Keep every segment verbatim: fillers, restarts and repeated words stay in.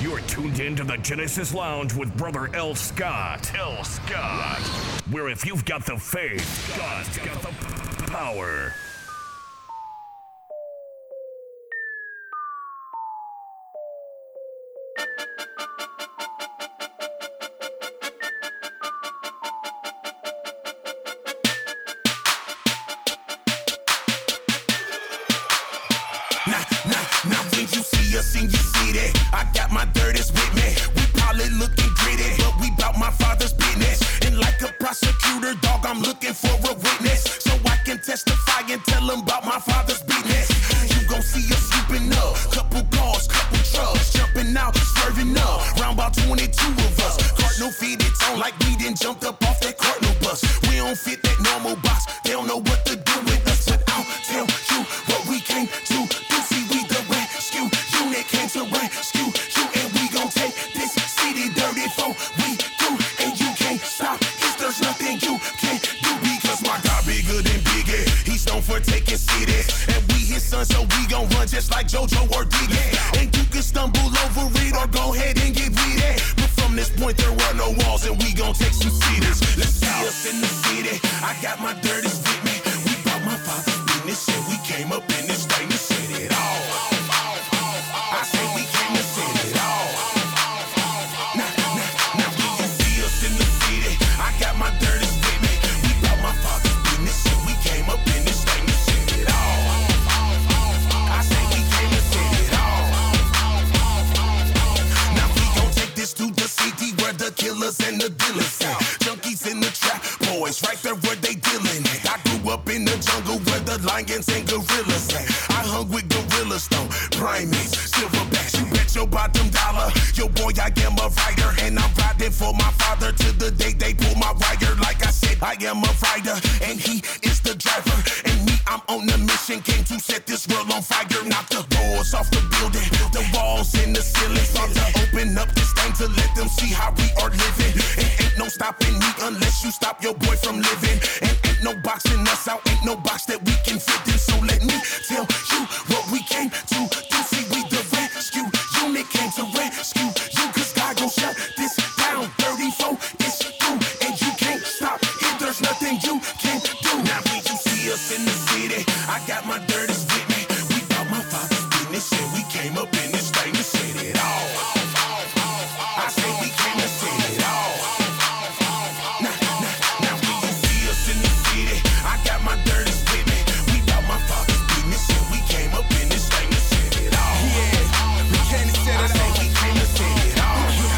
You're tuned in to the Genesis Lounge with Brother L. Scott. L. Scott. Where if you've got the faith, God's got the p- power. Now, now, now when you see us in your city, I got my dirties with me. We probably looking gritty, but we bout my father's business. And like a prosecutor, dog, I'm looking for a witness, so I can testify and tell them about my father's business. You gon' see us swooping up, couple cars, couple trucks, jumping out, swerving up, round about twenty-two of us. Cardinal fitted on like we done jumped up off that Cardinal bus. We don't fit that normal box, they don't know what to do with us, but I'll tell you what we came to. Came to rescue you, and we gon' take this city dirty for we do, and you can't stop. Cause there's nothing you can't do, because my God bigger than Biggie. He's known for taking cities, and we his sons, so we gon' run just like JoJo or Diggy. And you can stumble over it or go ahead and get with it, but from this point there were no walls, and we gon' take some cities. Let's see us in the city. I got my dirties with me. We brought my father's business, and we came up in this thing to set it all. I say we came to set it all. Now, now, now when you see us in the city, I got my dirties with me. We brought my father's business, and we came up in this thing to set it all. I say we came to set it all. Now we gon' take this to the city where the killers and the dealers at. Junkies in the trap, boys right there where they dealing at. I grew up in the jungle where the lions and gorillas at. I hung with gorillas though, primates, silverbacks. You bet your bottom dollar, yo boy, I am a rider, and I'm riding for my father till the day they pull my wire. Like I said, I am a rider, and he is the driver, and me, I'm on the mission, came to set this world on fire. Knock the doors off the building, the walls in the ceiling, start to open up this thing to let them see how we are living. And ain't no stopping me unless you stop your boy from living. And ain't no boxing us out, ain't no box that we can fit in. So let me tell you what we came to do. See, we the rescue unit came to rescue you, cause God gon' shut this down. thirty-four is through, and you can't stop it. There's nothing you can do. Now when you see us in the city, I got my dirties with me. We brought my father's business, and we came up in this thing to set it all. I say we came to set it all. Now, now, now when you see us in the city, I got my dirties with me. We brought my father's business, and we came up in this thing to set it all. Yeah, we came to set it all. I say we came to set it all.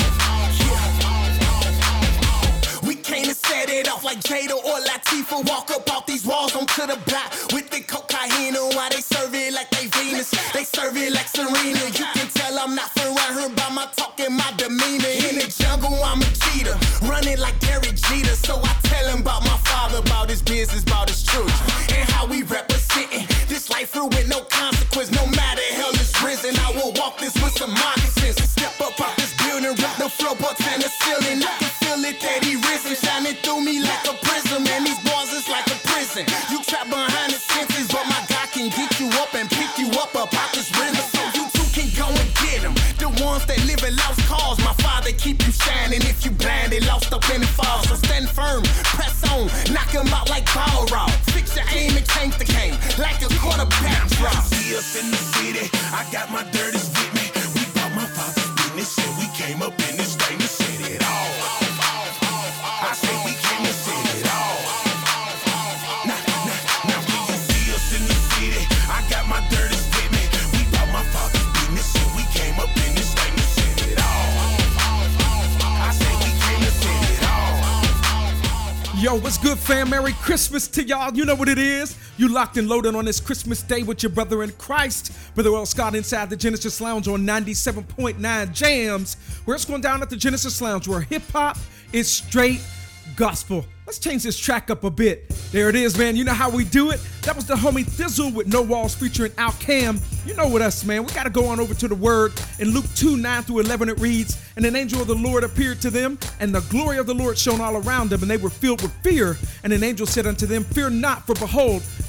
We came to set it off like Jada or Latifah. Walk up off these walls onto the block with the cocaine. Why they serve it like they Venus? They serve it like Serena. You can tell I'm not from around here by my talk and my demeanor. In the jungle, I'm a cheater, running like Derek Jeter. So I tell him about my father, about his business, about his children, and how we representing this life through with no consequence. No matter hell is risen, I will walk this with some moccasins. Step up out this building, rip the floorboards and the ceiling. I can feel it that he risen, shining through me like a prism. And these bars is like a prison. You trap behind the senses, but my God can get you up and pick you up up out this rhythm. So you two can go and get them. The ones that live in lost cause. My father keep you shining. If you blinded, lost up in the fall. So stand firm, press on, knock him out like ball rock. Fix your aim and change the game like a quarterback drop. See us in the city, I got my dirties with me. We brought my father's business, and we came up in this thing to set it all. I say we came to set it all. Now, now, now when you see us in the city, I got my dirties with me. We brought my father's business, and we came up in this thing to set it all. I say we came to set it all. Yo, what's good, fam? Merry Christmas to y'all. You know what it is. You locked and loaded on this Christmas day with your brother in Christ, Brother L. Scott, inside the Genesis Lounge on ninety-seven point nine Jams, where it's going down at the Genesis Lounge, where hip-hop is straight gospel. Let's change this track up a bit. There it is, man. You know how we do it. That was the homie Thizzle with No Walls featuring Outkam. You know with us, man. We got to go on over to the word. In Luke two, nine through eleven, it reads, "And an angel of the Lord appeared to them, and the glory of the Lord shone all around them, and they were filled with fear. And an angel said unto them, Fear not, for behold, I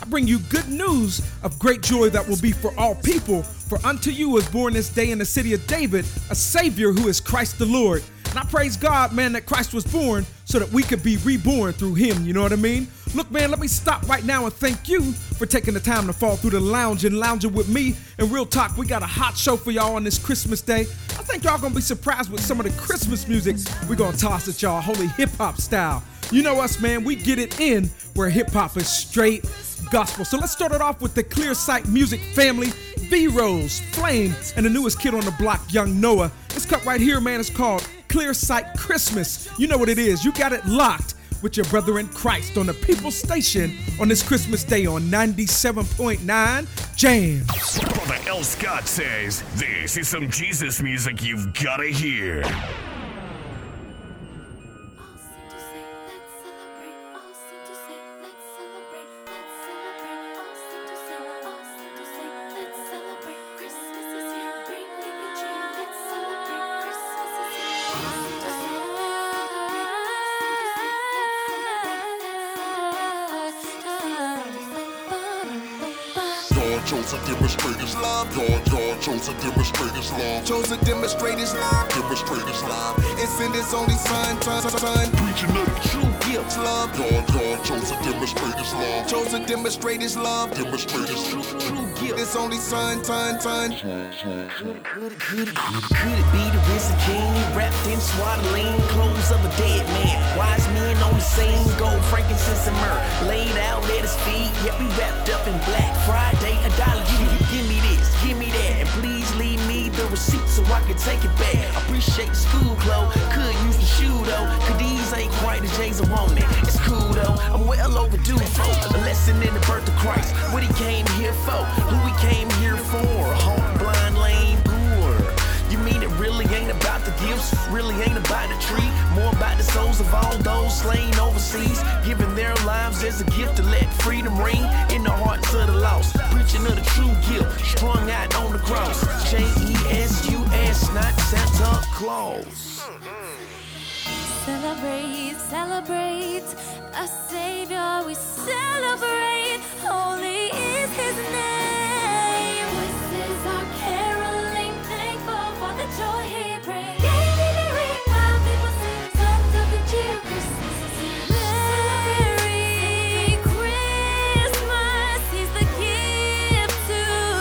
bring you good news of great joy that will be for all people. For unto you was born this day in the city of David a Savior who is Christ the Lord. And I praise God, man, that Christ was born so that we could be reborn through him, you know what I mean? Look, man, let me stop right now and thank you for taking the time to fall through the lounge and lounging with me. And real talk, we got a hot show for y'all on this Christmas Day. I think y'all gonna be surprised with some of the Christmas music we're gonna toss at y'all, holy hip-hop style. You know us, man, we get it in where hip-hop is straight gospel. So let's start it off with the Clear Sight Music family, V-Rose, Flame, and the newest kid on the block, Young Noah. This cut right here, man, is called Clear Sight Christmas. You know what it is. You got it locked with your brother in Christ on the People's Station on this Christmas Day on ninety-seven point nine Jams. Brother L. Scott says, this is some Jesus music you've gotta hear. Chose to demonstrate his love. God, God chose to demonstrate his love. Chose to demonstrate his love. Demonstrate his love. And send his only son, son, son. Preaching of the true gift, love. God, God chose to demonstrate his love. Chose to demonstrate his love. Demonstrate his true, true gift. His only son, son, son. Could, could, could, could it be the risen king wrapped in swaddling clothes of a dead man? Wise men on the scene, gold, frankincense, and myrrh laid out at his feet. Yet we wrapped up in Black Friday. A dollar, give, give me this, give me that, and please leave me the receipt so I can take it back. Appreciate the school clothes, could use the shoe though. Cause these ain't quite the J's I want it. It's cool though, I'm well overdue for a lesson in the birth of Christ. What he came here for, who he came here for. Home blind, lame, poor. You mean it really ain't about the gifts, really ain't about the tree, more about the souls of all those slain overseas, giving their lives as a gift to let freedom ring in the hearts of the lost, preaching of the true gift, strung out on the cross. J E S U S, not Santa Claus. Celebrate, celebrate, a Savior we celebrate, holy is his name. This is our caroling, thankful for the joy he brings. Yay, baby, ring, while people sing songs of the cheer. Christmas is here. Merry Christmas, he's the gift to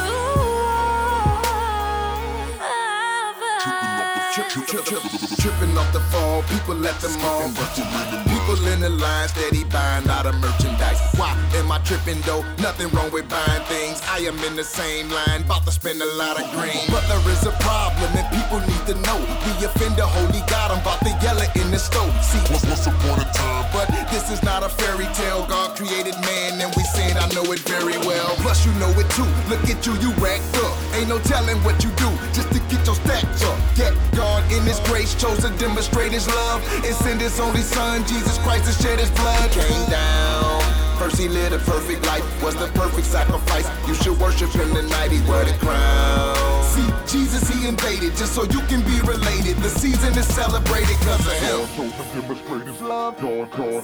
all of us. Tripping off the fall, people at the mall. People in the line, steady buying out of merchandise. Why am I tripping though? Nothing wrong with buying things. I am in the same line, about to spend a lot of green. But there is a problem and people need to know. We offend the holy God, I'm about to yell it in the stove. See, What's, what's upon a time? but this is not a fairy tale. God created man and we sin, I know it very well. Plus you know it too, look at you, you racked up. Ain't no telling what you do just to get your stacks up. Yet God in his grace chose to demonstrate his love and send his only son, Jesus Christ, to shed his blood. Came down, first he lived a perfect life, was the perfect sacrifice. You should worship him tonight, he wore the crown. See, Jesus he invaded just so you can be related. The season is celebrated cause of him. God chose to demonstrate his love. God, God